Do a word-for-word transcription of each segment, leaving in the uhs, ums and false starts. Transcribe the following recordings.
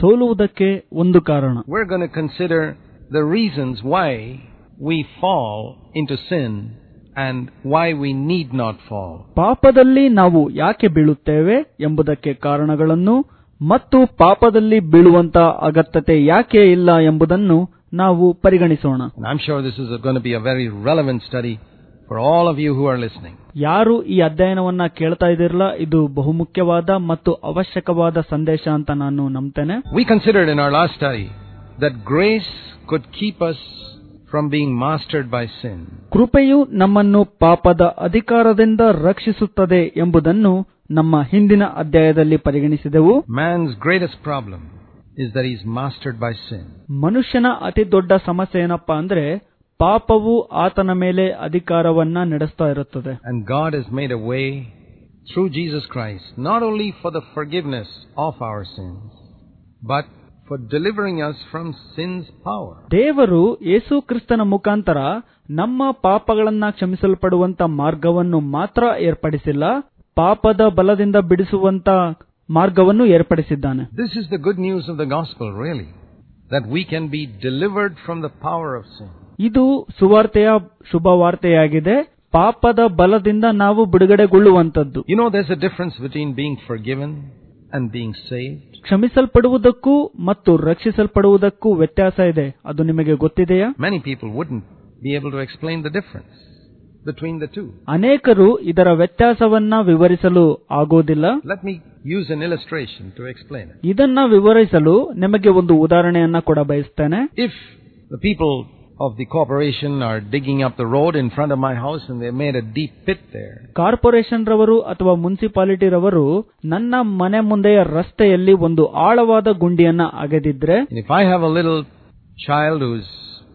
ಸೋಲುವುದಕ್ಕೆ ಒಂದು ಕಾರಣ. We're going to consider the reasons why we fall into sin and why we need not fall. ಪಾಪದಲ್ಲಿ ನಾವು ಯಾಕೆ ಬೀಳುತ್ತೇವೆ ಎಂಬುದಕ್ಕೆ ಕಾರಣಗಳನ್ನು ಮತ್ತು ಪಾಪದಲ್ಲಿ ಬೀಳುವಂತ ಅಗತ್ಯತೆ ಯಾಕೆ ಇಲ್ಲ ಎಂಬುದನ್ನು ನಾವು ಪರಿಗಣಿಸೋಣ. And I'm sure this is going to be a very relevant study for all of you who are listening. ಯಾರು ಈ ಅಧ್ಯಯನವನ್ನ ಕೇಳ್ತಾ ಇದಿರಲ್ಲ, ಇದು ಬಹುಮುಖ್ಯವಾದ ಮತ್ತು ಅವಶ್ಯಕವಾದ ಸಂದೇಶ ಅಂತ ನಾನು ನಂಬ್ತೇನೆ. We considered in our last study that grace could keep us from being mastered by sin. ಕೃಪೆಯು ನಮ್ಮನ್ನು ಪಾಪದ ಅಧಿಕಾರದಿಂದ ರಕ್ಷಿಸುತ್ತದೆ ಎಂಬುದನ್ನು ನಮ್ಮ ಹಿಂದಿನ ಅಧ್ಯಾಯದಲ್ಲಿ ಪರಿಗಣಿಸಿದೆವು. Man's greatest problem is that he is mastered by sin. ಮನುಷ್ಯನ ಅತಿ ದೊಡ್ಡ ಸಮಸ್ಯೆ ಏನಪ್ಪಾ ಅಂದ್ರೆ ಪಾಪವು ಆತನ ಮೇಲೆ ಅಧಿಕಾರವನ್ನ ನಡೆಸ್ತಾ ಇರುತ್ತದೆ. And God has made a way through Jesus Christ not only for the forgiveness of our sins but for delivering us from sin's power. ದೇವರು ಯೇಸು ಕ್ರಿಸ್ತನ ಮುಖಾಂತರ ನಮ್ಮ ಪಾಪಗಳನ್ನ ಕ್ಷಮಿಸಲ್ಪಡುವಂತ ಮಾರ್ಗವನ್ನು ಮಾತ್ರ ಏರ್ಪಡಿಸಿಲ್ಲ, ಪಾಪದ ಬಲದಿಂದ ಬಿಡಿಸುವಂತ ಮಾರ್ಗವನ್ನು ಏರ್ಪಡಿಸಿದ್ದಾನೆ. This is the good news of the gospel, really, that we can be delivered from the power of sin. ಇದು ಸುವಾರ್ತೆಯ ಶುಭವಾರ್ತೆಯಾಗಿದೆ. ಪಾಪದ ಬಲದಿಂದ ನಾವು ಬಿಡುಗಡೆಗೊಳ್ಳುವಂತದ್ದು. You know, there's a difference between being forgiven and being saved. ಕ್ಷಮಿಸಲ್ಪಡುವುದಕ್ಕೂ ಮತ್ತು ರಕ್ಷಿಸಲ್ಪಡುವುದಕ್ಕೂ ವ್ಯತ್ಯಾಸ ಇದೆ. ಅದು ನಿಮಗೆ ಗೊತ್ತಿದೆಯಾ? Many people wouldn't be able to explain the difference between the two. ಅನೇಕರು ಇದರ ವ್ಯತ್ಯಾಸವನ್ನ ವಿವರಿಸಲು ಆಗೋದಿಲ್ಲ. Let me use an illustration to explain it. ಇದನ್ನ ವಿವರಿಸಲು ನಿಮಗೆ ಒಂದು ಉದಾಹರಣೆಯನ್ನ ಕೊಡ ಬಯಸ್ತೇನೆ. If the people of the corporation are digging up the road in front of my house and they made a deep pit there. Corporation ರವರು ಅಥವಾ municipality ರವರು ನನ್ನ ಮನೆ ಮುಂದೆಯ ರಸ್ತೆಯಲ್ಲಿ ಒಂದು ಆಳವಾದ ಗುಂಡಿಯನ್ನ ಅಗೆದಿದ್ರೆ, if I have a little child who's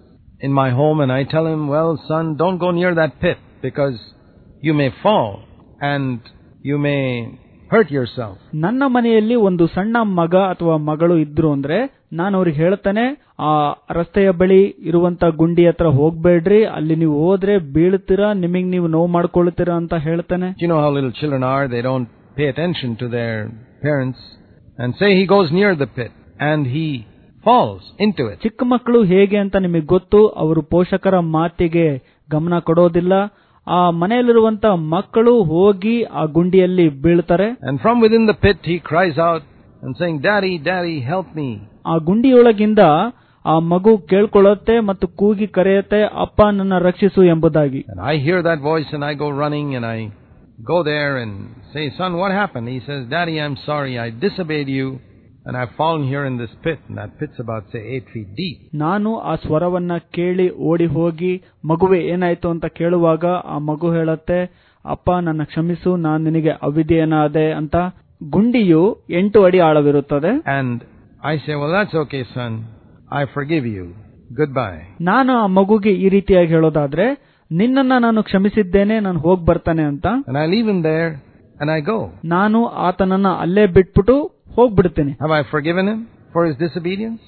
in my home and I tell him, well son, don't go near that pit because you may fall and you may hurt yourself. ನನ್ನ ಮನೆಯಲ್ಲಿ ಒಂದು ಸಣ್ಣ ಮಗ ಅಥವಾ ಮಗಳು ಇದ್ರು ಅಂದ್ರೆ ನಾನು ಅವ್ರಿಗೆ ಹೇಳ್ತಾನೆ, ಆ ರಸ್ತೆಯ ಬಳಿ ಇರುವಂತ ಗುಂಡಿ ಹತ್ರ ಹೋಗ್ಬೇಡ್ರಿ, ಅಲ್ಲಿ ನೀವು ಹೋದ್ರೆ ಬೀಳ್ತೀರಾ, ನಿಮಗ್ ನೀವು ನೋವು ಮಾಡ್ಕೊಳ್ತೀರಾ ಅಂತ ಹೇಳ್ತಾನೆ. You know how little children are, they don't pay attention to their parents and say he goes near the pit and he falls into it. ಚಿಕ್ಕ ಮಕ್ಕಳು ಹೇಗೆ ಅಂತ ನಿಮಗೆ ಗೊತ್ತು, ಅವರು ಪೋಷಕರ ಮಾತಿಗೆ ಗಮನ ಕೊಡೋದಿಲ್ಲ. ಆ ಮನೆಯಲ್ಲಿರುವಂತ ಮಕ್ಕಳು ಹೋಗಿ ಆ ಗುಂಡಿಯಲ್ಲಿ ಬೀಳ್ತಾರೆ. And from within the pit he cries out and saying, daddy, daddy, help me. ಆ ಗುಂಡಿಯೊಳಗಿಂದ ಆ ಮಗು ಕೇಳ್ಕೊಳ್ಳುತ್ತೆ ಮತ್ತು ಕೂಗಿ ಕರೆಯುತ್ತೆ, ಅಪ್ಪ ನನ್ನ ರಕ್ಷಿಸು ಎಂಬುದಾಗಿ. And I hear that voice and I go running and I go there and say, son, what happened? He says, daddy, I'm sorry, I disobeyed you and I've fallen here in this pit. And that pit's about, say, eight feet deep. ನಾನು ಆ ಸ್ವರವನ್ನ ಕೇಳಿ ಓಡಿ ಹೋಗಿ ಮಗುವೆ ಏನಾಯ್ತು ಅಂತ ಕೇಳುವಾಗ ಆ ಮಗು ಹೇಳುತ್ತೆ, ಅಪ್ಪ ನನ್ನ ಕ್ಷಮಿಸು, ನಾನು ನಿನಗೆ ಅವಿಧೇಯನಾದೆ ಅಂತ. ಗುಂಡಿಯು ಎಂಟು ಅಡಿ ಆಳವಿರುತ್ತದೆ. And I say, well, that's okay, son. I forgive you. Goodbye. ನಾನು ಆ ಮಗುಗೆ ಈ ರೀತಿಯಾಗಿ ಹೇಳೋದಾದ್ರೆ, ನಿನ್ನನ್ನ ನಾನು ಕ್ಷಮಿಸಿದ್ದೇನೆ, ನಾನು ಹೋಗಿ ಬರ್ತಾನೆ ಅಂತ. And I leave him there and I go. ನಾನು ಆತನನ್ನ ಅಲ್ಲೇ ಬಿಟ್ಬಿಟ್ಟು ಹೋಗ್ಬಿಡ್ತೇನೆ. Have I forgiven him for his disobedience?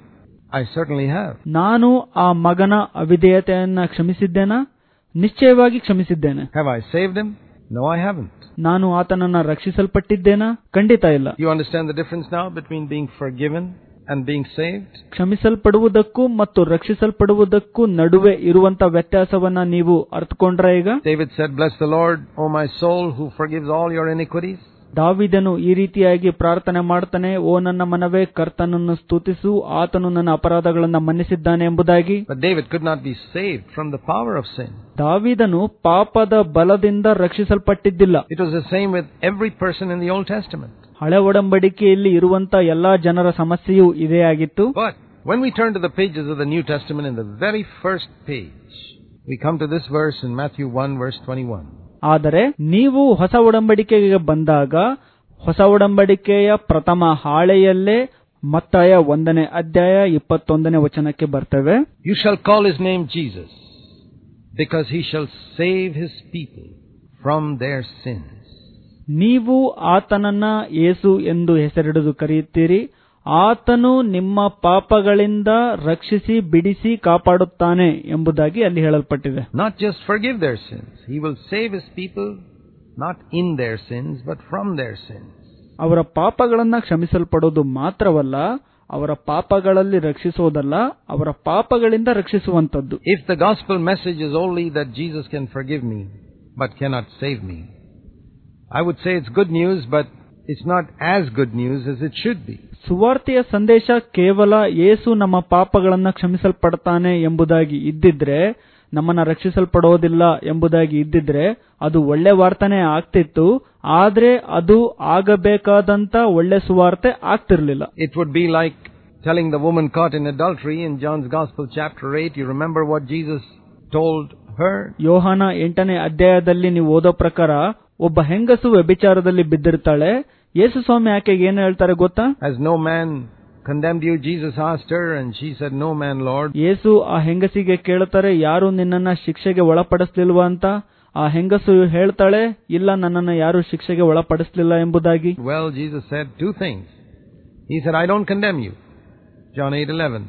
I certainly have. ನಾನು ಆ ಮಗನ ಅವಿಧೇಯತೆಯನ್ನ ಕ್ಷಮಿಸಿದ್ದೇನಾ? ನಿಶ್ಚಯವಾಗಿ ಕ್ಷಮಿಸಿದ್ದೇನೆ. Have I saved him? No, I haven't. ನಾನು ಆತನನ್ನ ರಕ್ಷಿಸಲ್ಪಟ್ಟಿದ್ದೇನಾ? ಖಂಡಿತ ಇಲ್ಲ. You understand the difference now between being forgiven and being saved? ಕ್ಷಮಿಸಲ್ಪಡುವುದಕ್ಕೂ ಮತ್ತು ರಕ್ಷಿಸಲ್ಪಡುವುದಕ್ಕೂ ನಡುವೆ ಇರುವಂತ ವ್ಯತ್ಯಾಸವನ್ನ ನೀವು ಅರ್ಥಕೊಂಡ್ರೆ ಈಗ? David said, bless the Lord, O my soul, who forgives all your iniquities. ದಾವೀದನು ಈ ರೀತಿಯಾಗಿ ಪ್ರಾರ್ಥನೆ ಮಾಡ್ತಾನೆ, ಓ ನನ್ನ ಮನವೇ ಕರ್ತನನ್ನು ಸ್ತುತಿಸು, ಆತನು ನನ್ನ ಅಪರಾಧಗಳನ್ನು ಮನ್ನಿಸಿದ್ದಾನೆ ಎಂಬುದಾಗಿ. But David could not be saved from the power of sin. ದಾವೀದನು ಪಾಪದ ಬಲದಿಂದ ರಕ್ಷಿಸಲ್ಪಟ್ಟಿದ್ದಿಲ್ಲ. It was the same with every person in the Old Testament. ಹಳೆ ಒಡಂಬಡಿಕೆಯಲ್ಲಿ ಇರುವಂತ ಎಲ್ಲಾ ಜನರ ಸಮಸ್ಯೆಯೂ ಇದೇ ಆಗಿತ್ತು. But when we turn to the pages of the New Testament, in the very first page, we come to this verse in Matthew one verse twenty-one. ಆದರೆ ನೀವು ಹೊಸ ಒಡಂಬಡಿಕೆಗೆ ಬಂದಾಗ ಹೊಸ ಒಡಂಬಡಿಕೆಯ ಪ್ರಥಮ ಹಾಳೆಯಲ್ಲೇ ಮತ್ತಾಯ ಒಂದನೇ ಅಧ್ಯಾಯ ಇಪ್ಪತ್ತೊಂದನೇ ವಚನಕ್ಕೆ ಬರ್ತೇವೆ. You shall call his name Jesus, because he shall save his people from their sins. ನೀವು ಆತನನ್ನ ಯೇಸು ಎಂದು ಹೆಸರಿಡುವುದು ಕರೆಯುತ್ತೀರಿ, ಆತನು ನಿಮ್ಮ ಪಾಪಗಳಿಂದ ರಕ್ಷಿಸಿ ಬಿಡಿಸಿ ಕಾಪಾಡುತ್ತಾನೆ ಎಂಬುದಾಗಿ ಅಲ್ಲಿ ಹೇಳಲ್ಪಟ್ಟಿದೆ. Not just forgive their sins, he will save his people not in their sins but from their sins. ಅವರ ಪಾಪಗಳನ್ನ ಕ್ಷಮಿಸಲ್ಪಡೋದು ಮಾತ್ರವಲ್ಲ, ಅವರ ಪಾಪಗಳಲ್ಲಿ ರಕ್ಷಿಸುವುದಲ್ಲ, ಅವರ ಪಾಪಗಳಿಂದ ರಕ್ಷಿಸುವಂತದ್ದು. If the gospel message is only that Jesus can forgive me but cannot save me, I would say it's good news, but it's not as good news as it should be. ಸುವಾರ್ತೆಯ ಸಂದೇಶ ಕೇವಲ ಯೇಸು ನಮ್ಮ ಪಾಪಗಳನ್ನ ಕ್ಷಮಿಸಲ್ಪಡ್ತಾನೆ ಎಂಬುದಾಗಿ ಇದ್ದಿದ್ರೆ, ನಮ್ಮನ್ನ ರಕ್ಷಿಸಲ್ಪಡೋದಿಲ್ಲ ಎಂಬುದಾಗಿ ಇದ್ದಿದ್ರೆ ಅದು ಒಳ್ಳೆ ವಾರ್ತಾನೆ ಆಗ್ತಿತ್ತು. ಆದ್ರೆ ಅದು ಆಗಬೇಕಾದಂತ ಒಳ್ಳೆ ಸುವಾರ್ತೆ ಆಗ್ತಿರ್ಲಿಲ್ಲ. It would be like telling the woman caught in adultery in John's Gospel chapter eight. You remember what Jesus told her? ಯೋಹಾನ ಎಂಟನೇ ಅಧ್ಯಾಯದಲ್ಲಿ ನೀವು ಓದೋ ಪ್ರಕಾರ ಒಬ್ಬ ಹೆಂಗಸು ವ್ಯಭಿಚಾರದಲ್ಲಿ ಬಿದ್ದಿರ್ತಾಳೆ. ಯೇಸು ಸ್ವಾಮಿ ಆಕೆಗೆ ಏನು ಹೇಳ್ತಾರೆ ಗೊತ್ತಾ? Has no man condemned you? Jesus asked her, and she said, No man, Lord. ಯೇಸು ಆ ಹೆಂಗಸಿಗೆ ಕೇಳ್ತಾರೆ, ಯಾರು ನಿನ್ನನ್ನ ಶಿಕ್ಷೆಗೆ ಒಳಪಡಿಸಲಿಲ್ವಾ ಅಂತ. ಆ ಹೆಂಗಸು ಹೇಳ್ತಾಳೆ, ಇಲ್ಲ, ನನ್ನನ್ನ ಯಾರು ಶಿಕ್ಷೆಗೆ ಒಳಪಡಿಸಲಿಲ್ಲ ಎಂಬುದಾಗಿ. Well, Jesus said two things. He said, I don't condemn you. John eight eleven.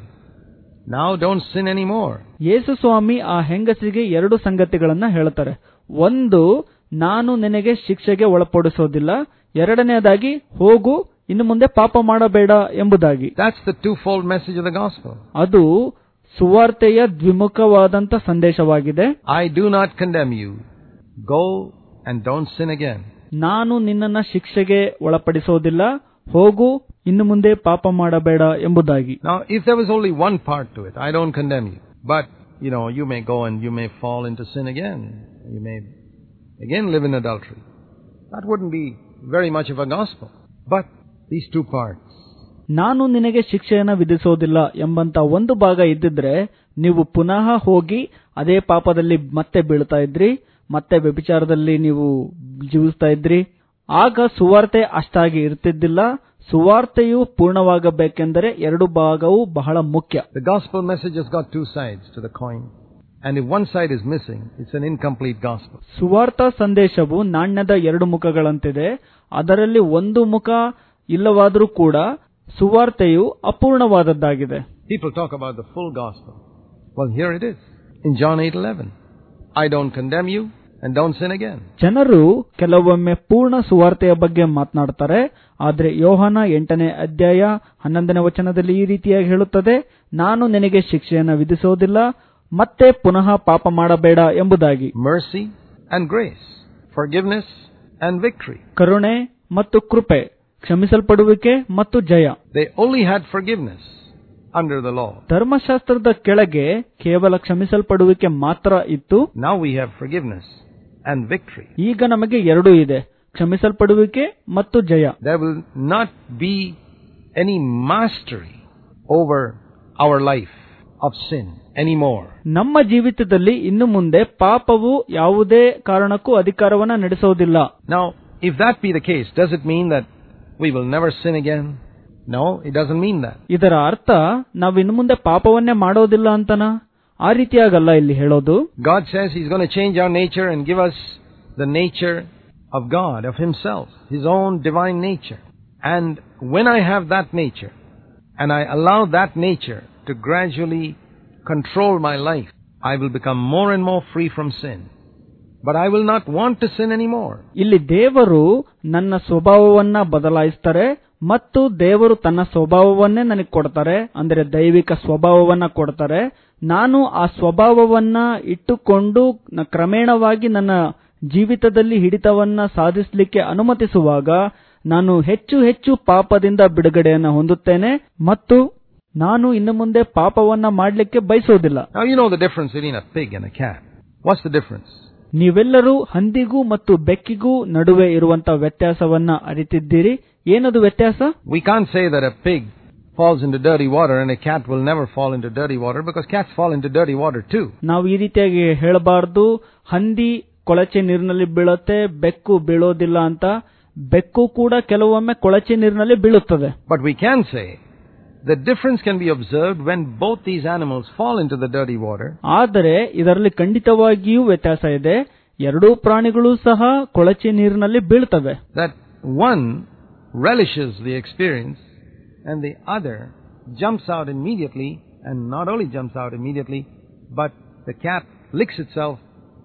Now don't sin anymore. ಯೇಸು ಸ್ವಾಮಿ ಆ ಹೆಂಗಸಿಗೆ ಎರಡು ಸಂಗತಿಗಳನ್ನ ಹೇಳ್ತಾರೆ. ಒಂದು, ನಾನು ನಿನಗೆ ಶಿಕ್ಷೆಗೆ ಒಳಪಡಿಸೋದಿಲ್ಲ. ಎರಡನೆಯದಾಗಿ, ಹೋಗು, ಇನ್ನು ಮುಂದೆ ಪಾಪ ಮಾಡಬೇಡ ಎಂಬುದಾಗಿ. That's the twofold message of the gospel. ಅದು ಸುವಾರ್ತೆಯ ದ್ವಿಮುಖವಾದಂತ ಸಂದೇಶವಾಗಿದೆ. I do not condemn you. Go and don't sin again. ನಾನು ನಿನ್ನನ್ನ ಶಿಕ್ಷೆಗೆ ಒಳಪಡಿಸೋದಿಲ್ಲ, ಹೋಗು, ಇನ್ನು ಮುಂದೆ ಪಾಪ ಮಾಡಬೇಡ ಎಂಬುದಾಗಿ. Now, if there was only one part to it, I don't condemn you. But, you know, you may go and you may fall into sin again. You may again live in adultery. That wouldn't be very much of a gospel. But these two parts. ನಾನು ನಿನಗೆ ಶಿಕ್ಷೆಯನ್ನ ವಿಧಿಸೋದಿಲ್ಲ ಎಂಬಂತ ಒಂದು ಭಾಗ ಇದ್ದಿದ್ರೆ, ನೀವು ಪುನಃ ಹೋಗಿ ಅದೇ ಪಾಪದಲ್ಲಿ ಮತ್ತೆ ಬೀಳ್ತಾ ಇದ್ರಿ, ಮತ್ತೆ ವ್ಯಭಿಚಾರದಲ್ಲಿ ನೀವು ಜೀವಿಸ್ತಾ ಇದ್ರಿ. ಆಗ ಸುವಾರ್ತೆ ಅಷ್ಟಾಗಿ ಇರ್ತಿದ್ದಿಲ್ಲ. ಸುವಾರ್ತೆಯು ಪೂರ್ಣವಾಗಬೇಕೆಂದರೆ ಎರಡು ಭಾಗವು ಬಹಳ ಮುಖ್ಯ. The gospel message has got two sides to the coin. And if one side is missing, it's an incomplete gospel. ಸುವಾರ್ತಾ ಸಂದೇಶವು ನಾಣ್ಯದ ಎರಡು ಮುಖಗಳಂತಿದೆ. ಅದರಲ್ಲಿ ಒಂದು ಮುಖ ಇಲ್ಲವಾದರೂ ಕೂಡ ಸುವಾರ್ತೆಯು ಅಪೂರ್ಣವಾದದ್ದಾಗಿದೆ. People talk about the full gospel. Well, here it is. In John eight eleven. I don't condemn you and don't sin again. ಜನರು ಕೆಲವೊಮ್ಮೆ ಪೂರ್ಣ ಸುವಾರ್ತೆಯ ಬಗ್ಗೆ ಮಾತನಾಡ್ತಾರೆ. ಆದರೆ ಯೋಹಾನ ಎಂಟನೇ ಅಧ್ಯಾಯ ಹನ್ನೊಂದನೇ ವಚನದಲ್ಲಿ ಈ ರೀತಿಯಾಗಿ ಹೇಳುತ್ತದೆ, ನಾನು ನಿನಗೆ ಶಿಕ್ಷೆಯನ್ನು ವಿಧಿಸೋದಿಲ್ಲ, ಮತ್ತೆ ಪುನಃ ಪಾಪ ಮಾಡಬೇಡ ಎಂಬುದಾಗಿ. Mercy and grace, forgiveness and victory. ಕರುಣೆ ಮತ್ತು ಕೃಪೆ, ಕ್ಷಮಿಸಲ್ಪಡುವಿಕೆ ಮತ್ತು ಜಯ. They only had forgiveness under the law. ಧರ್ಮಶಾಸ್ತ್ರದ ಕೆಳಗೆ ಕೇವಲ ಕ್ಷಮಿಸಲ್ಪಡುವಿಕೆ ಮಾತ್ರ ಇತ್ತು. Now we have forgiveness and victory. ಈಗ ನಮಗೆ ಎರಡೂ ಇದೆ, ಕ್ಷಮಿಸಲ್ಪಡುವಿಕೆ ಮತ್ತು ಜಯ. There will not be any mastery over our life of sin anymore. ನಮ್ಮ ಜೀವಿತದಲ್ಲಿ ಇನ್ನು ಮುಂದೆ ಪಾಪವು ಯಾವುದೇ ಕಾರಣಕ್ಕೂ ಅಧಿಕಾರವನ್ನ ನಡೆಸೋದಿಲ್ಲ. Now, if that be the case, does it mean that we will never sin again? No, it doesn't mean that. ಇದರ ಅರ್ಥ ನಾವು ಇನ್ನು ಮುಂದೆ ಪಾಪವನ್ನೇ ಮಾಡೋದಿಲ್ಲ ಅಂತನಾ? ಆ ರೀತಿಯಾಗಲ್ಲ ಇಲ್ಲಿ ಹೇಳೋದು. God says He's going to change our nature and give us the nature of God, of Himself, His own divine nature. And when I have that nature, and I allow that nature to gradually control my life, I will become more and more free from sin. But I will not want to sin anymore. ಇಲ್ಲಿ ದೇವರು ನನ್ನ ಸ್ವಭಾವವನ್ನ ಬದಲಾಯಿಸ್ತಾರೆ ಮತ್ತು ದೇವರು ತನ್ನ ಸ್ವಭಾವವನ್ನೇ ನನಗೆ ಕೊಡ್ತಾರೆ, ಅಂದರೆ ದೈವಿಕ ಸ್ವಭಾವವನ್ನ ಕೊಡ್ತಾರೆ. ನಾನು ಆ ಸ್ವಭಾವವನ್ನ ಇಟ್ಟುಕೊಂಡು ಕ್ರಮೇಣವಾಗಿ ನನ್ನ ಜೀವಿತದಲ್ಲಿ ಹಿಡಿತವನ್ನ ಸಾಧಿಸಲಿಕ್ಕೆ ಅನುಮತಿಸುವಾಗ ನಾನು ಹೆಚ್ಚು ಹೆಚ್ಚು ಪಾಪದಿಂದ ಬಿಡುಗಡೆಯನ್ನು ಹೊಂದುತ್ತೇನೆ ಮತ್ತು ನಾನು ಇನ್ನು ಮುಂದೆ ಪಾಪವನ್ನ ಮಾಡಲಿಕ್ಕೆ ಬಯಸೋದಿಲ್ಲ. Now you know the difference between a pig and a cat. What's the difference? ನೀವೆಲ್ಲರೂ ಹಂದಿಗೂ ಮತ್ತು ಬೆಕ್ಕಿಗೂ ನಡುವೆ ಇರುವಂತಹ ವ್ಯತ್ಯಾಸವನ್ನ ಅರಿತಿದ್ದೀರಿ. ಏನದು ವ್ಯತ್ಯಾಸ? We can't say that a pig falls into dirty water and a cat will never fall into dirty water, because cats fall into dirty water too. ನಾವು ಈ ರೀತಿಯಾಗಿ ಹೇಳಬಾರದು, ಹಂದಿ ಕೊಳಚೆ ನೀರಿನಲ್ಲಿ ಬೀಳುತ್ತೆ, ಬೆಕ್ಕು ಬೀಳೋದಿಲ್ಲ ಅಂತ. ಬೆಕ್ಕು ಕೂಡ ಕೆಲವೊಮ್ಮೆ ಕೊಳಚೆ ನೀರಿನಲ್ಲಿ ಬೀಳುತ್ತದೆ. But we can say the difference can be observed when both these animals fall into the dirty water. ಆದರೆ ಇದರಲ್ಲಿ ಖಂಡಿತವಾಗಿಯೂ ವ್ಯತ್ಯಾಸ ಇದೆ. ಎರಡೂ ಪ್ರಾಣಿಗಳು ಸಹ ಕೊಳಚೆ ನೀರಿನಲ್ಲಿ ಬೀಳ್ತವೆ. That one relishes the experience and the other jumps out immediately, and not only jumps out immediately, but the cat licks itself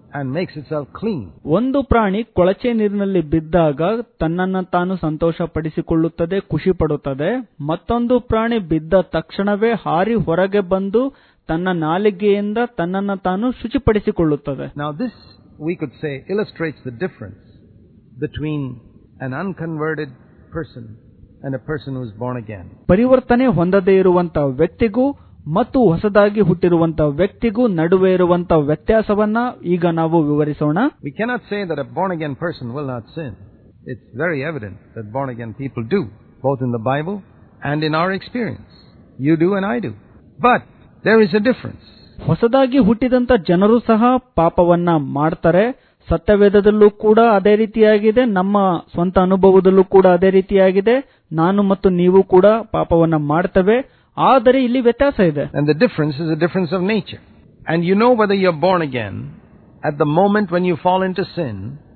and makes itself clean. ಒಂದು ಪ್ರಾಣಿ ಕೊಳಚೆ ನೀರಿನಲ್ಲಿ ಬಿದ್ದಾಗ ತನ್ನನ್ನು ತಾನು ಸಂತೋಷ ಪಡಿಸಿಕೊಳ್ಳುತ್ತದೆ, ಖುಷಿ ಪಡುತ್ತದೆ. ಮತ್ತೊಂದು ಪ್ರಾಣಿ ಬಿದ್ದ ತಕ್ಷಣವೇ ಹಾರಿ ಹೊರಗೆ ಬಂದು ತನ್ನ ನಾಲಿಗೆಯಿಂದ ತನ್ನನ್ನು ತಾನು ಶುಚಿಪಡಿಸಿಕೊಳ್ಳುತ್ತದೆ. Now this, we could say, illustrates the difference between an unconverted person and a person who is born again. ಪರಿವರ್ತನೆ ಹೊಂದದೇ ಇರುವಂತಹ ವ್ಯಕ್ತಿಗೂ ಮತ್ತು ಹೊಸದಾಗಿ ಹುಟ್ಟಿರುವಂತಹ ವ್ಯಕ್ತಿಗೂ ನಡುವೆ ಇರುವಂತಹ ವ್ಯತ್ಯಾಸವನ್ನ ಈಗ ನಾವು ವಿವರಿಸೋಣ. We cannot say that a born again person will not sin. It's very evident that born again people do, both in the Bible and in our experience. You do and I do. But there is a difference. ಹೊಸದಾಗಿ ಹುಟ್ಟಿದಂತ ಜನರು ಸಹ ಪಾಪವನ್ನ ಮಾಡ್ತಾರೆ. ಸತ್ಯವೇದದಲ್ಲೂ ಕೂಡ ಅದೇ ರೀತಿಯಾಗಿದೆ, ನಮ್ಮ ಸ್ವಂತ ಅನುಭವದಲ್ಲೂ ಕೂಡ ಅದೇ ರೀತಿಯಾಗಿದೆ. ನಾನು ಮತ್ತು ನೀವು ಕೂಡ ಪಾಪವನ್ನ ಮಾಡ್ತೇವೆ. ಆದರೆ ಇಲ್ಲಿ ವ್ಯತ್ಯಾಸ ಇದೆ. And the difference is a difference of nature. And you know whether you're born again at the moment when you fall into sin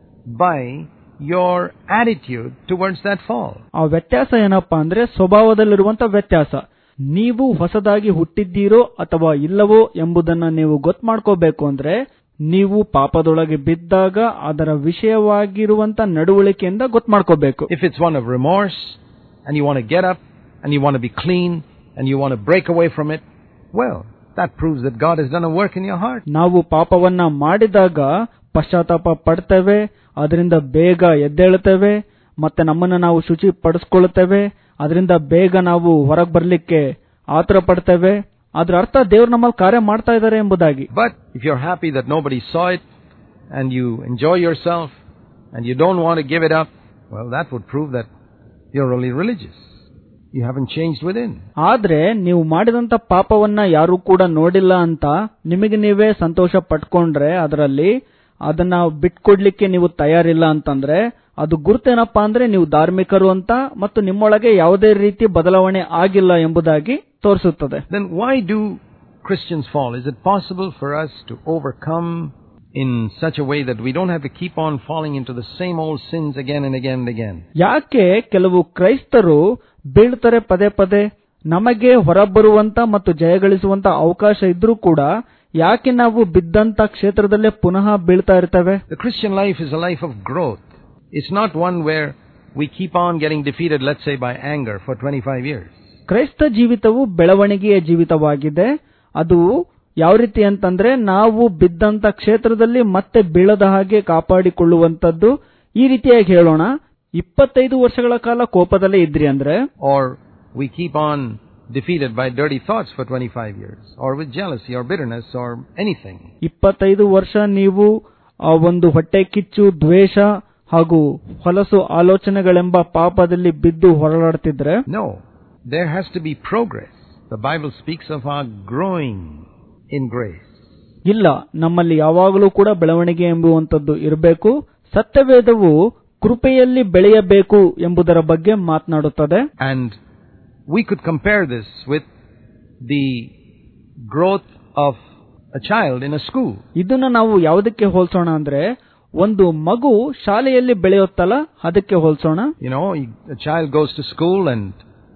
by your attitude towards that fall. ಆ ವ್ಯತ್ಯಾಸ ಏನಪ್ಪಾ ಅಂದ್ರೆ ಸ್ವಭಾವದಲ್ಲಿರುವಂತ ವ್ಯತ್ಯಾಸ. ನೀವು ಹೊಸದಾಗಿ ಹುಟ್ಟಿದ್ದೀರೋ ಅಥವಾ ಇಲ್ಲವೋ ಎಂಬುದನ್ನ ನೀವು ಗೊತ್ತು ಮಾಡ್ಕೋಬೇಕು ಅಂದ್ರೆ ನೀವು ಪಾಪದೊಳಗೆ ಬಿದ್ದಾಗ ಅದರ ವಿಷಯವಾಗಿರುವಂತ ನಡವಳಿಕೆಯಿಂದ ಗೊತ್ತು ಮಾಡ್ಕೋಬೇಕು. If it's one of remorse and you want to get up and you want to be clean and you want to break away from it, well, that proves that God has done a work in your heart. ನಾವು ಪಾಪವನ್ನ ಮಾಡಿದಾಗ ಪಶ್ಚಾತ್ತಾಪ ಪಡ್ತೇವೆ, ಅದರಿಂದ ಬೇಗ ಎದ್ದೇಳುತ್ತೇವೆ, ಮತ್ತೆ ನಮ್ಮನ್ನು ನಾವು ಶುಚಿ ಪಡಿಸ್ಕೊಳ್ಳುತ್ತೇವೆ, ಅದರಿಂದ ಬೇಗ ನಾವು ಹೊರಗೆ ಬರಲಿಕ್ಕೆ ಆತುರ ಪಡ್ತೇವೆ. ಅದರ ಅರ್ಥ ದೇವರು ನಮ್ಮಲ್ಲಿ ಕಾರ್ಯ ಮಾಡ್ತಾ ಇದ್ದಾರೆ ಎಂಬುದಾಗಿ. But if you're happy that nobody saw it and you enjoy yourself and you don't want to give it up, well, that would prove that you're only religious. You haven't changed within. ಆದ್ರೆ ನೀವು ಮಾಡಿದಂತ ಪಾಪವನ್ನ ಯಾರು ಕೂಡ ನೋಡಿಲ್ಲ ಅಂತ ನಿಮಗೆ ನೀವೇ ಸಂತೋಷ ಪಟ್ಕೊಂಡ್ರೆ ಅದರಲ್ಲಿ ಅದನ್ನ ಬಿಟ್ಕೊಡ್ಲಿಕ್ಕೆ ನೀವು ತಯಾರಿಲ್ಲ ಅಂತಂದ್ರೆ ಅದು ಗುರುತೇನಪ್ಪಾ ಅಂದ್ರೆ ನೀವು ಧಾರ್ಮಿಕರು ಅಂತ ಮತ್ತು ನಿಮ್ಮೊಳಗೆ ಯಾವುದೇ ರೀತಿ ಬದಲಾವಣೆ ಆಗಿಲ್ಲ ಎಂಬುದಾಗಿ ತೋರಿಸುತ್ತದೆ. Then why do Christians fall? Is it possible for us to overcome in such a way that we don't have to keep on falling into the same old sins again and again and again? ಯಾಕೆ ಕೆಲವು ಕ್ರೈಸ್ತರು ಬೀಳ್ತಾರೆ ಪದೇ ಪದೇ? ನಮಗೆ ಹೊರಬರುವಂತ ಮತ್ತು ಜಯಗಳಿಸುವಂತ ಅವಕಾಶ ಇದ್ರೂ ಕೂಡ ಯಾಕೆ ನಾವು ಬಿದ್ದಂತ ಕ್ಷೇತ್ರದಲ್ಲೇ ಪುನಃ ಬೀಳ್ತಾ ಇರ್ತೇವೆ? The Christian life is a life of growth. It's not one where we keep on getting defeated, let's say, by anger for twenty-five years. ಕ್ರೈಸ್ತ ಜೀವಿತವು ಬೆಳವಣಿಗೆಯ ಜೀವಿತವಾಗಿದೆ. ಅದು ಯಾವ ರೀತಿ ಅಂತಂದ್ರೆ ನಾವು ಬಿದ್ದಂತ ಕ್ಷೇತ್ರದಲ್ಲಿ ಮತ್ತೆ ಬೀಳದ ಹಾಗೆ ಕಾಪಾಡಿಕೊಳ್ಳುವಂತದ್ದು. ಈ ರೀತಿಯಾಗಿ ಹೇಳೋಣ, ಇಪ್ಪತ್ತೈದು ವರ್ಷಗಳ ಕಾಲ ಕೋಪದಲ್ಲೇ ಇದ್ರಿ ಅಂದ್ರೆ, or we keep on defeated by dirty thoughts for twenty-five years, or with jealousy or bitterness or anything. ಇಪ್ಪತ್ತೈದು ವರ್ಷ ನೀವು ಒಂದು ಹೊಟ್ಟೆ ಕಿಚ್ಚು, ದ್ವೇಷ ಹಾಗೂ ಹೊಲಸು ಆಲೋಚನೆಗಳೆಂಬ ಪಾಪದಲ್ಲಿ ಬಿದ್ದು ಹೊರಲಾಡ್ತಿದ್ರೆ, no, there has to be progress. The Bible speaks of our growing in grace. ಇಲ್ಲ, ನಮ್ಮಲ್ಲಿ ಯಾವಾಗಲೂ ಕೂಡ ಬೆಳವಣಿಗೆ ಎಂಬುವಂತದ್ದು ಇರಬೇಕು. ಸತ್ಯವೇದವು ಕೃಪೆಯಲ್ಲಿ ಬೆಳೆಯಬೇಕು ಎಂಬುದರ ಬಗ್ಗೆ ಮಾತನಾಡುತ್ತದೆ. And we could compare this with the growth of a child in a school. ಇದನ್ನ ನಾವು ಯಾವುದಕ್ಕೆ ಹೋಲ್ಸೋಣ ಅಂದ್ರೆ ಒಂದು ಮಗು ಶಾಲೆಯಲ್ಲಿ ಬೆಳೆಯುತ್ತಲ್ಲ ಅದಕ್ಕೆ ಹೋಲ್ಸೋಣ. You know, a child goes to school and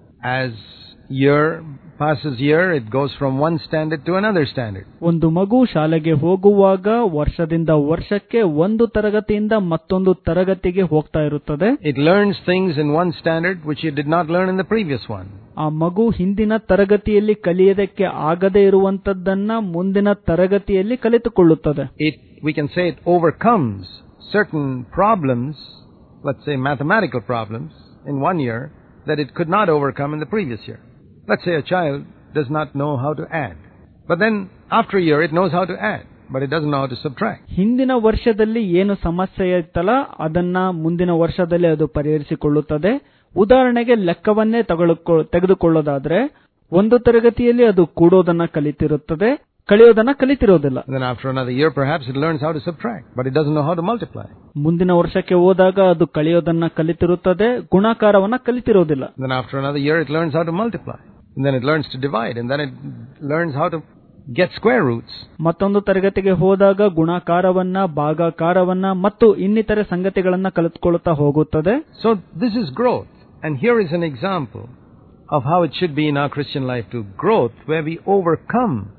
as year passes year, it goes from one standard to another standard. ಒಂದು ಮಗು ಶಾಲೆಗೆ ಹೋಗುವಾಗ ವರ್ಷದಿಂದ ವರ್ಷಕ್ಕೆ ಒಂದು ತರಗತಿಯಿಂದ ಮತ್ತೊಂದು ತರಗತಿಗೆ ಹೋಗ್ತಾ ಇರುತ್ತದೆ. It learns things in one standard which it did not learn in the previous one. ಆ ಮಗು ಹಿಂದಿನ ತರಗತಿಯಲ್ಲಿ ಕಲಿಯೋದಕ್ಕೆ ಆಗದೇ ಇರುವಂತದ್ದನ್ನ ಮುಂದಿನ ತರಗತಿಯಲ್ಲಿ ಕಲಿತುಕೊಳ್ಳುತ್ತದೆ. It, we can say it overcomes certain problems, let's say mathematical problems, in one year that it could not overcome in the previous year. Let's say a child does not know how to add. But then after a year it knows how to add, but it doesn't know how to subtract. ಹಿಂದಿನ ವರ್ಷದಲ್ಲಿ ಏನು ಸಮಸ್ಯೆ ಇತ್ತಲ್ಲ ಅದನ್ನ ಮುಂದಿನ ವರ್ಷದಲ್ಲಿ ಅದು ಪರಿಹರಿಸಿಕೊಳ್ಳುತ್ತದೆ. ಉದಾಹರಣೆಗೆ ಲೆಕ್ಕವನ್ನೇ ತೆಗೆದುಕೊಳ್ಳೋದಾದ್ರೆ ಒಂದು ತರಗತಿಯಲ್ಲಿ ಅದು ಕೂಡೋದನ್ನ ಕಲಿತಿರುತ್ತದೆ, ಕಳೆಯೋದನ್ನ ಕಲಿತಿರೋದಿಲ್ಲ. Then after another year perhaps it learns how to subtract, but it doesn't know how to multiply. ಮುಂದಿನ ವರ್ಷಕ್ಕೆ ಹೋದಾಗ ಅದು ಕಳೆಯೋದನ್ನ ಕಲಿತಿರುತ್ತದೆ, ಗುಣಾಕಾರವನ್ನ ಕಲಿತಿರೋದಿಲ್ಲ. Then after another year it learns how to multiply. And then it learns to divide, and then it learns how to get square roots. ಮತ್ತೊಂದು ತರಗತಿಗೆ ಹೋದಾಗ ಗುಣಾಕಾರವನ್ನ, ಭಾಗಾಕಾರವನ್ನ ಮತ್ತು ಇನ್ನಿತರೆ ಸಂಗತಿಗಳನ್ನ ಕಲಿತುಕೊಳ್ಳುತ್ತಾ ಹೋಗುತ್ತದೆ. So this is growth, and here is an example of how it should be in our Christian life too. Growth where we overcome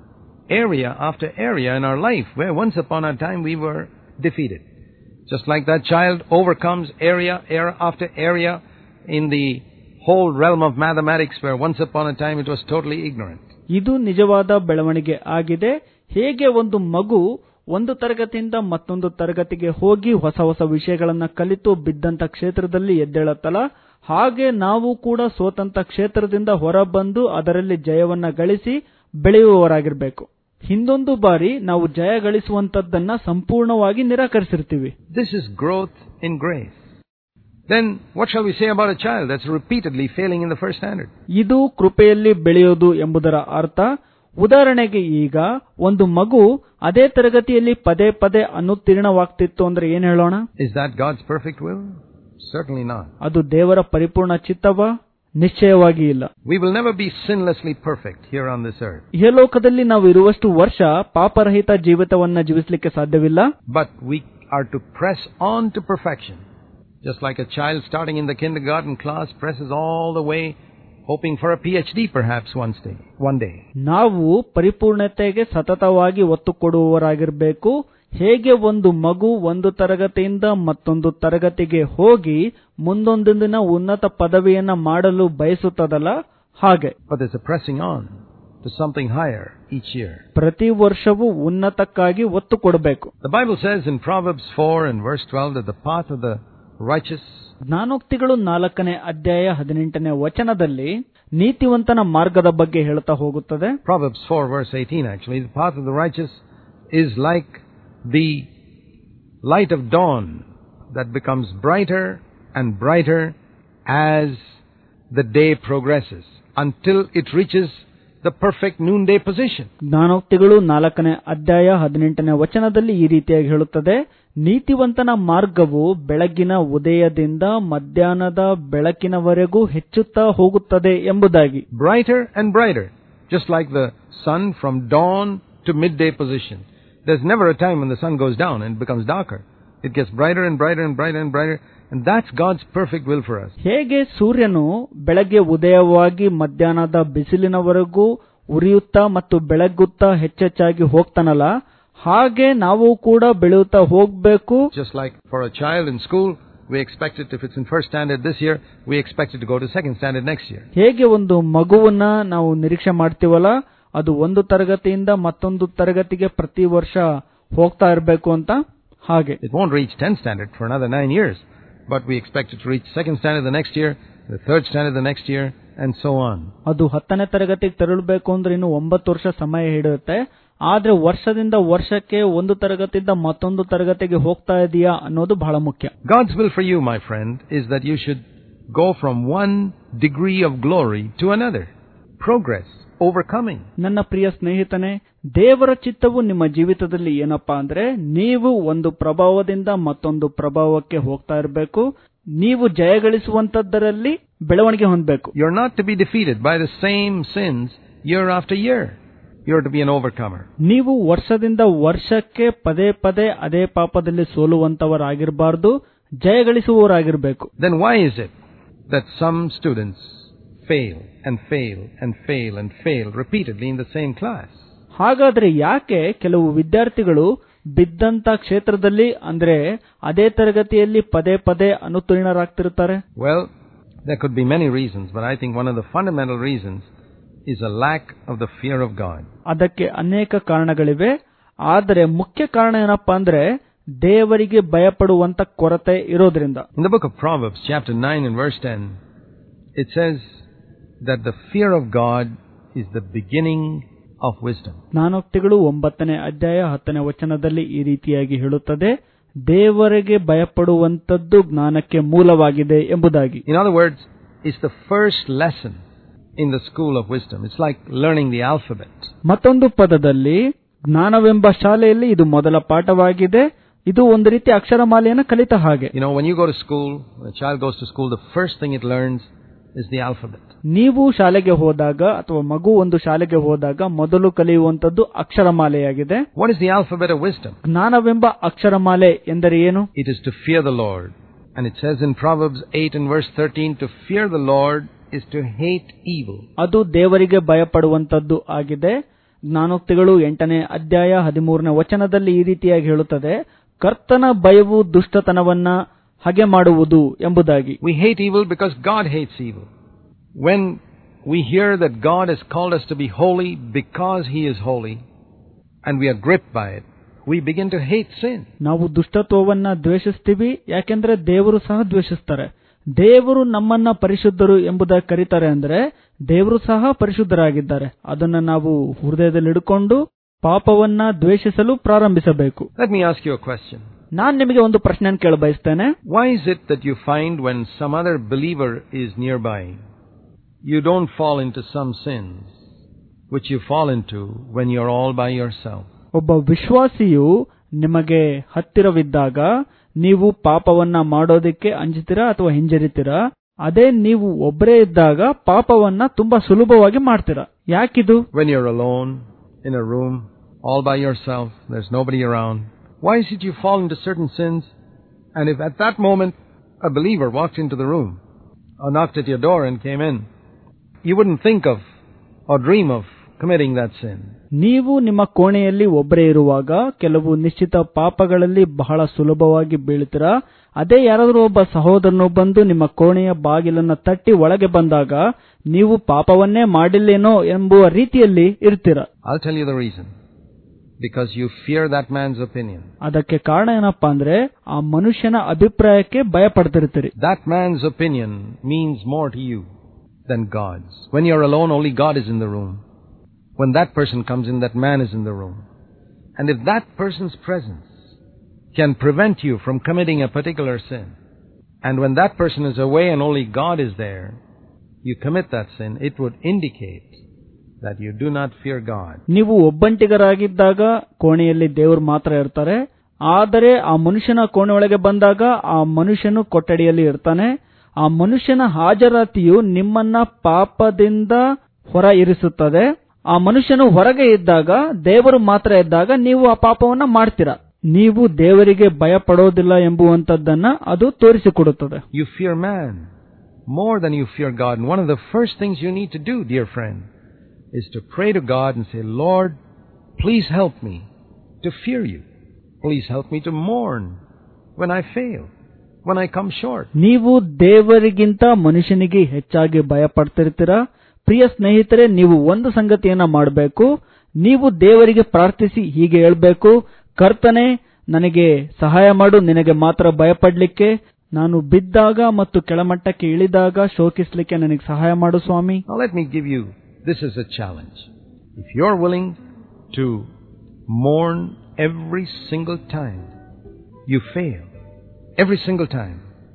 area after area in our life where once upon a time we were defeated. Just like that child overcomes area, area after area in the whole realm of mathematics where once upon a time it was totally ignorant. ಇದು ನಿಜವಾದ ಬೆಳವಣಿಗೆ ಆಗಿದೆ. ಹೇಗೆ ಒಂದು ಮಗು ಒಂದು ತರಗತಿಯಿಂದ ಮತ್ತೊಂದು ತರಗತಿಗೆ ಹೋಗಿ ಹೊಸ ಹೊಸ ವಿಷಯಗಳನ್ನ ಕಲಿತು ಬಿದ್ದಂತ ಕ್ಷೇತ್ರದಲ್ಲಿ ಎದ್ದೇಳತ್ತಲ್ಲ, ಹಾಗೆ ನಾವು ಕೂಡ ಸೋತಂತ ಕ್ಷೇತ್ರದಿಂದ ಹೊರಬಂದು ಅದರಲ್ಲಿ ಜಯವನ್ನ ಗಳಿಸಿ ಬೆಳೆಯುವವರಾಗಿರ್ಬೇಕು. ಹಿಂದೊಂದು ಬಾರಿ ನಾವು ಜಯ ಗಳಿಸುವಂತದ್ದನ್ನ ಸಂಪೂರ್ಣವಾಗಿ ನಿರಾಕರಿಸಿರ್ತೀವಿ. This is growth in grace. Then what shall we say about a child that's repeatedly failing in the first standard? ಇದು ಕೃಪೆಯಲ್ಲಿ ಬೆಳೆಯೋದು ಎಂಬುದರ ಅರ್ಥ. ಉದಾಹರಣೆಗೆ ಈಗ ಒಂದು ಮಗು ಅದೇ ತರಗತಿಯಲ್ಲಿ ಪದೇ ಪದೇ ಅನುತ್ತೀರ್ಣವಾಗ್ತಿತ್ತು ಅಂದ್ರೆ ಏನ್ ಹೇಳೋಣ? Is that God's perfect will? Certainly not. ಅದು ದೇವರ ಪರಿಪೂರ್ಣ ಚಿತ್ತವ? ನಿಶ್ಚಯವಾಗಿ ಇಲ್ಲ. We will never be sinlessly perfect here on this earth. ಈ ಲೋಕದಲ್ಲಿ ನಾವು ಇರುವಷ್ಟು ವರ್ಷ ಪಾಪರಹಿತ ಜೀವಿತವನ್ನ ಜೀವಿಸಲಿಕ್ಕೆ ಸಾಧ್ಯವಿಲ್ಲ. But we are to press on to perfection. Just like a child starting in the kindergarten class presses all the way, hoping for a P H D perhaps one day. One day. ನಾವು ಪರಿಪೂರ್ಣತೆಗೆ ಸತತವಾಗಿ ಒತ್ತು ಕೊಡುವವರಾಗಿರಬೇಕು. ಹೇಗೆ ಒಂದು ಮಗು ಒಂದು ತರಗತಿಯಿಂದ ಮತ್ತೊಂದು ತರಗತಿಗೆ ಹೋಗಿ ಮುಂದೊಂದು ದಿನ ಉನ್ನತ ಪದವಿಯನ್ನ ಮಾಡಲು ಬಯಸುತ್ತದಲ್ಲ, ಹಾಗೆ. But there's a pressing on to something higher each year. ಪ್ರತಿ ವರ್ಷವೂ ಉನ್ನತಕ್ಕಾಗಿ ಒತ್ತು ಕೊಡಬೇಕು. The Bible says in Proverbs four and verse twelve that the path of the righteous, ಜ್ಞಾನೋಕ್ತಿಗಳು ನಾಲ್ಕನೇ ಅಧ್ಯಾಯ ಹದಿನೆಂಟನೇ ವಚನದಲ್ಲಿ ನೀತಿವಂತನ ಮಾರ್ಗದ ಬಗ್ಗೆ ಹೇಳ್ತಾ ಹೋಗುತ್ತದೆ. Proverbs four verse eighteen actually, the path of the righteous is like the light of dawn that becomes brighter and brighter as the day progresses until it reaches the perfect noonday position. ಜ್ಞಾನೋಕ್ತಿಗಳು ನಾಲ್ಕನೇ ಅಧ್ಯಾಯ ಹದಿನೆಂಟನೇ ವಚನದಲ್ಲಿ ಈ ರೀತಿಯಾಗಿ ಹೇಳುತ್ತದೆ, ನೀತಿವಂತನ ಮಾರ್ಗವು ಬೆಳಗಿನ ಉದಯದಿಂದ ಮಧ್ಯಾಹ್ನದ ಬೆಳಕಿನವರೆಗೂ ಹೆಚ್ಚುತ್ತಾ ಹೋಗುತ್ತದೆ ಎಂಬುದಾಗಿ. Brighter and brighter, just like the sun from dawn to midday position. There's never a time when the sun goes down and it becomes darker. It gets brighter and brighter and brighter and brighter, and that's God's perfect will for us. ಹೇಗೆ ಸೂರ್ಯನು ಬೆಳಗ್ಗೆ ಉದಯವಾಗಿ ಮಧ್ಯಾಹ್ನದ ಬಿಸಿಲಿನವರೆಗೂ ಉರಿಯುತ್ತಾ ಮತ್ತು ಬೆಳಗುತ್ತಾ ಹೆಚ್ಚೆಚ್ಚಾಗಿ ಹೋಗ್ತಾನಲ್ಲ, ಹಾಗೆ ನಾವು ಕೂಡ ಬೆಳೆಯುತ್ತಾ ಹೋಗಬೇಕು. Just like for a child in school, we expect it, if it's in first standard this year, we expect it to go to second standard next year. ಹೇಗೆ ಒಂದು ಮಗುವನ್ನ ನಾವು ನಿರೀಕ್ಷೆ ಮಾಡ್ತೀವಲ್ಲ, ಅದು ಒಂದು ತರಗತಿಯಿಂದ ಮತ್ತೊಂದು ತರಗತಿಗೆ ಪ್ರತಿ ವರ್ಷ ಹೋಗ್ತಾ ಇರಬೇಕು ಅಂತ, ಹಾಗೆ. It won't reach tenth standard for another nine years, but we expect it to reach second standard the next year, the third standard the next year, and so on. ಅದು ಹತ್ತನೇ ತರಗತಿಗೆ ತೆರಳಬೇಕು ಅಂದ್ರೆ ಇನ್ನು ಒಂಬತ್ತು ವರ್ಷ ಸಮಯ ಹಿಡಿಯುತ್ತೆ. ಆದ್ರೆ ವರ್ಷದಿಂದ ವರ್ಷಕ್ಕೆ ಒಂದು ತರಗತಿಯಿಂದ ಮತ್ತೊಂದು ತರಗತಿಗೆ ಹೋಗ್ತಾ ಇದೆಯಾ ಅನ್ನೋದು ಬಹಳ ಮುಖ್ಯ. God's will for you, my friend, is that you should go from one degree of glory to another. Progress, overcoming. ನನ್ನ ಪ್ರಿಯ ಸ್ನೇಹಿತನೇ, ದೇವರ ಚಿತ್ತವು ನಿಮ್ಮ ಜೀವಿತದಲ್ಲಿ ಏನಪ್ಪಾ ಅಂದ್ರೆ, ನೀವು ಒಂದು ಪ್ರಭಾವದಿಂದ ಮತ್ತೊಂದು ಪ್ರಭಾವಕ್ಕೆ ಹೋಗ್ತಾ ಇರಬೇಕು. ನೀವು ಜಯಗಳಿಸುವಂತದ್ದರಲ್ಲಿ ಬೆಳವಣಿಗೆ ಹೊಂದಬೇಕು. You're not to be defeated by the same sins year after year. You're to be an overcomer. ನೀವು ವರ್ಷದಿಂದ ವರ್ಷಕ್ಕೆ ಪದೇ ಪದೇ ಅದೇ ಪಾಪದಲ್ಲಿ ಸೋಲುವಂತವರಾಗಿರಬಾರದು, ಜಯಗಳಿಸುವವರಾಗಿರಬೇಕು. Then why is it that some students fail and fail and fail and fail repeatedly in the same class? ಹಾಗಾದ್ರೆ ಯಾಕೆ ಕೆಲವು ವಿದ್ಯಾರ್ಥಿಗಳು ಬಿದ್ದಂತ ಕ್ಷೇತ್ರದಲ್ಲಿ ಅಂದ್ರೆ ಅದೇ ತರಗತಿಯಲ್ಲಿ ಪದೇ ಪದೇ ಅನುತ್ತೀರ್ಣರಾಗ್ತಿರ್ತಾರೆ? Well, there could be many reasons, but I think one of the fundamental reasons is a lack of the fear of God. ಅದಕ್ಕೆ ಅನೇಕ ಕಾರಣಗಳಿವೆ, ಆದರೆ ಮುಖ್ಯ ಕಾರಣ ಏನಪ್ಪಾ ಅಂದ್ರೆ ದೇವರಿಗೆ ಭಯಪಡುವಂತ ಕೊರತೆ ಇರೋದ್ರಿಂದ. In the book of Proverbs chapter nine and verse ten, it says that the fear of God is the beginning of wisdom. ಜ್ಞಾನೋಕ್ತಿಗಳು ಒಂಬತ್ತನೇ ಅಧ್ಯಾಯ ಹತ್ತನೇ ವಚನದಲ್ಲಿ ಈ ರೀತಿಯಾಗಿ ಹೇಳುತ್ತದೆ, ದೇವರಿಗೆ ಭಯಪಡುವಂತದ್ದು ಜ್ಞಾನಕ್ಕೆ ಮೂಲವಾಗಿದೆ ಎಂಬುದಾಗಿ. In other words, it's the first lesson in the school of wisdom. It's like learning the alphabet. ಮತ್ತೊಂದು ಪದದಲ್ಲಿ ಜ್ಞಾನವೆಂಬ ಶಾಲೆಯಲ್ಲಿ ಇದು ಮೊದಲ ಪಾಠವಾಗಿದೆ. ಇದು ಒಂದು ರೀತಿ ಅಕ್ಷರಮಾಲೆಯನ್ನು ಕಲಿತ ಹಾಗೆ. You know, when you go to school, when a child goes to school, the first thing it learns is the alphabet. ನೀವು ಶಾಲೆಗೆ ಹೋದಾಗ ಅಥವಾ ಮಗು ಒಂದು ಶಾಲೆಗೆ ಹೋದಾಗ ಮೊದಲು ಕಲಿಯುವಂತದ್ದು ಅಕ್ಷರಮಾಲೆಯಾಗಿದೆ. What is the alphabet of wisdom? ಜ್ಞಾನವೆಂಬ ಅಕ್ಷರಮಾಲೆ ಎಂದರೆ ಏನು? It is to fear the Lord. And it says in Proverbs eight and verse thirteen, to fear the Lord is to hate evil. ಅದು ದೇವರಿಗೆ ಭಯಪಡುವಂತದ್ದು ಆಗಿದೆ. ಜ್ಞಾನೋಕ್ತಿಗಳು ಎಂಟನೇ ಅಧ್ಯಾಯ ಹದಿಮೂರನೇ ವಚನದಲ್ಲಿ ಈ ರೀತಿಯಾಗಿ ಹೇಳುತ್ತದೆ, ಕರ್ತನ ಭಯವು ದುಷ್ಟತನವನ್ನ ಹಾಗೆ ಮಾಡುವುದು ಎಂಬುದಾಗಿ. We hate evil because God hates evil. When we hear that God has called us to be holy because He is holy, and we are gripped by it, we begin to hate sin. ನಾವು ದುಷ್ಟತ್ವವನ್ನ ದ್ವೇಷಿಸ್ತೀವಿ, ಯಾಕೆಂದ್ರೆ ದೇವರು ಸಹ ದ್ವೇಷಿಸ್ತಾರೆ. ದೇವರು ನಮ್ಮನ್ನ ಪರಿಶುದ್ಧರು ಎಂಬುದಾಗಿ ಕರೀತಾರೆ ಅಂದ್ರೆ ದೇವರು ಸಹ ಪರಿಶುದ್ಧರಾಗಿದ್ದಾರೆ. ಅದನ್ನ ನಾವು ಹೃದಯದಲ್ಲಿ ಹಿಡ್ಕೊಂಡು ಪಾಪವನ್ನ ದ್ವೇಷಿಸಲು ಪ್ರಾರಂಭಿಸಬೇಕು. Let me ask you a question. ನಾನು ನಿಮಗೆ ಒಂದು ಪ್ರಶ್ನೆಯನ್ನು ಕೇಳ ಬಯಸ್ತೇನೆ. Why is it that you find when some other believer is nearby, you don't fall into some sins which you fall into when you're all by yourself? ಒಬ್ಬ ವಿಶ್ವಾಸಿಯು ನಿಮಗೆ ಹತ್ತಿರವಿದ್ದಾಗ ನೀವು ಪಾಪವನ್ನ ಮಾಡೋದಕ್ಕೆ ಅಂಜುತ್ತೀರಾ ಅಥವಾ ಹಿಂಜರಿತೀರಾ? ಅದೇ ನೀವು ಒಬ್ಬರೇ ಇದ್ದಾಗ ಪಾಪವನ್ನ ತುಂಬಾ ಸುಲಭವಾಗಿ ಮಾಡ್ತೀರಾ. ಯಾಕಿದು? When you're alone in a room all by yourself, there's nobody around, why is it you fall into certain sins, and if at that moment a believer walked into the room or knocked at your door and came in, you wouldn't think of or dream of committing that sin? ನೀವು ನಿಮ್ಮ ಕೋಣೆಯಲ್ಲಿ ಒಬ್ಬರೇ ಇರುವಾಗ ಕೆಲವು ನಿಶ್ಚಿತ ಪಾಪಗಳಲ್ಲಿ ಬಹಳ ಸುಲಭವಾಗಿ ಬೀಳ್ತೀರಾ. ಅದೇ ಯಾರಾದರೂ ಒಬ್ಬ ಸಹೋದರನು ಬಂದು ನಿಮ್ಮ ಕೋಣೆಯ ಬಾಗಿಲನ್ನು ತಟ್ಟಿ ಒಳಗೆ ಬಂದಾಗ ನೀವು ಪಾಪವನ್ನೇ ಮಾಡಿಲ್ಲೇನೋ ಎಂಬುವ ರೀತಿಯಲ್ಲಿ ಇರ್ತೀರಾ. I'll tell you the reason. Because you fear that man's opinion. ಅದಕ್ಕೆ ಕಾರಣ ಏನಪ್ಪಾ ಅಂದ್ರೆ ಆ ಮನುಷ್ಯನ ಅಭಿಪ್ರಾಯಕ್ಕೆ ಭಯ ಪಡ್ತಿರ್ತೀರಿ. That man's opinion means more to you than God's. When you're alone, only God is in the room. When that person comes in, that man is in the room. And if that person's presence can prevent you from committing a particular sin, and when that person is away and only God is there, you commit that sin, it would indicate that you do not fear God. ನೀವು ಒಬ್ಬಂಟಿಗರಾಗಿದ್ದಾಗ ಕೋಣೆಯಲ್ಲಿ ದೇವರು ಮಾತ್ರ ಇರ್ತಾರೆ. ಆದರೆ ಆ ಮನುಷ್ಯನ ಕೋಣೆ ಒಳಗೆ ಬಂದಾಗ ಆ ಮನುಷ್ಯನು ಕೊಠಡಿಯಲ್ಲಿ ಇರ್ತಾನೆ. ಆ ಮನುಷ್ಯನ ಹಾಜರಾತಿಯು ನಿಮ್ಮನ್ನ ಪಾಪದಿಂದ ಹೊರ ಇರಿಸುತ್ತದೆ. ಆ ಮನುಷ್ಯನು ಹೊರಗೆ ಇದ್ದಾಗ ದೇವರು ಮಾತ್ರ ಇದ್ದಾಗ ನೀವು ಆ ಪಾಪವನ್ನ ಮಾಡ್ತೀರಾ. ನೀವು ದೇವರಿಗೆ ಭಯ ಪಡೋದಿಲ್ಲ ಎಂಬುವಂತದ್ದನ್ನ ಅದು ತೋರಿಸಿಕೊಡುತ್ತದೆ. You fear man more than you fear God. And one of the first things you need to do, dear friend, is to pray to God and say, Lord, please help me to fear you. Please help me to mourn when I fail, when I come short. ನೀವು ದೇವರಿಗಿಂತ ಮನುಷ್ಯನಿಗೆ ಹೆಚ್ಚಾಗಿ ಭಯ ಪಡ್ತಿರ್ತೀರಾ. ಪ್ರಿಯ ಸ್ನೇಹಿತರೆ, ನೀವು ಒಂದು ಸಂಗತಿಯನ್ನ ಮಾಡಬೇಕು. ನೀವು ದೇವರಿಗೆ ಪ್ರಾರ್ಥಿಸಿ ಹೀಗೆ ಹೇಳಬೇಕು, ಕರ್ತನೇ ನನಗೆ ಸಹಾಯ ಮಾಡು, ನಿನಗೆ ಮಾತ್ರ ಭಯಪಡ್ಲಿಕ್ಕೆ. ನಾನು ಬಿದ್ದಾಗ ಮತ್ತು ಕೆಳಮಟ್ಟಕ್ಕೆ ಇಳಿದಾಗ ಶೋಕಿಸ್ಲಿಕ್ಕೆ ನನಗೆ ಸಹಾಯ ಮಾಡು ಸ್ವಾಮಿ. Now let me give you, this is a challenge. If you're willing to mourn every single time you fail, every single time,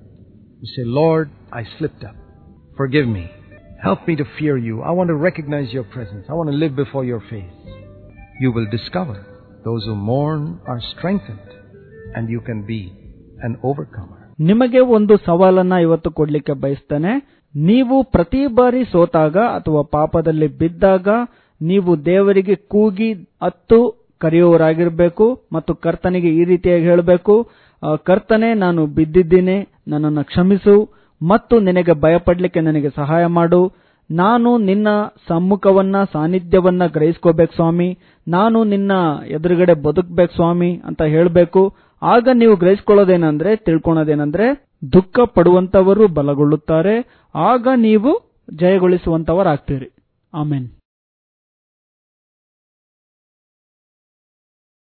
you say, Lord, I slipped up. Forgive me. Help me to fear you. I want to recognize your presence. I want to live before your face. You will discover those who mourn are strengthened and you can be an overcomer. ನಿಮಗೆ ಒಂದು ಸವಾಲನ್ನ ಇವತ್ತು ಕೊಡ್ಲಿಕ್ಕೆ ಬಯಸ್ತೇನೆ. ನೀವು ಪ್ರತಿ ಬಾರಿ ಸೋತಾಗ ಅಥವಾ ಪಾಪದಲ್ಲಿ ಬಿದ್ದಾಗ ನೀವು ದೇವರಿಗೆ ಕೂಗಿ ಅತ್ತು ಕರೆಯುವವರಾಗಿರಬೇಕು ಮತ್ತು ಕರ್ತನಿಗೆ ಈ ರೀತಿಯಾಗಿ ಹೇಳಬೇಕು, ಕರ್ತನೇ ನಾನು ಬಿದ್ದಿದ್ದೀನಿ, ನನ್ನನ್ನು ಕ್ಷಮಿಸು ಮತ್ತು ನಿನಗೆ ಭಯಪಡ್ಲಿಕ್ಕೆ ನನಗೆ ಸಹಾಯ ಮಾಡು. ನಾನು ನಿನ್ನ ಸಮ್ಮುಖವನ್ನ ಸಾನ್ನಿಧ್ಯವನ್ನ ಗ್ರಹಿಸ್ಕೋಬೇಕು ಸ್ವಾಮಿ, ನಾನು ನಿನ್ನ ಎದುರುಗಡೆ ಬದುಕಬೇಕು ಸ್ವಾಮಿ ಅಂತ ಹೇಳಬೇಕು. ಆಗ ನೀವು ಗ್ರಹಿಸ್ಕೊಳ್ಳೋದೇನಂದ್ರೆ, ತಿಳ್ಕೊಳ್ಳೋದೇನಂದ್ರೆ, ದುಃಖ ಪಡುವಂತವರು ಬಲಗೊಳ್ಳುತ್ತಾರೆ, ಆಗ ನೀವು ಜಯಗೊಳಿಸುವಂತವರಾಗ್ತೀರಿ. ಆಮೆನ್.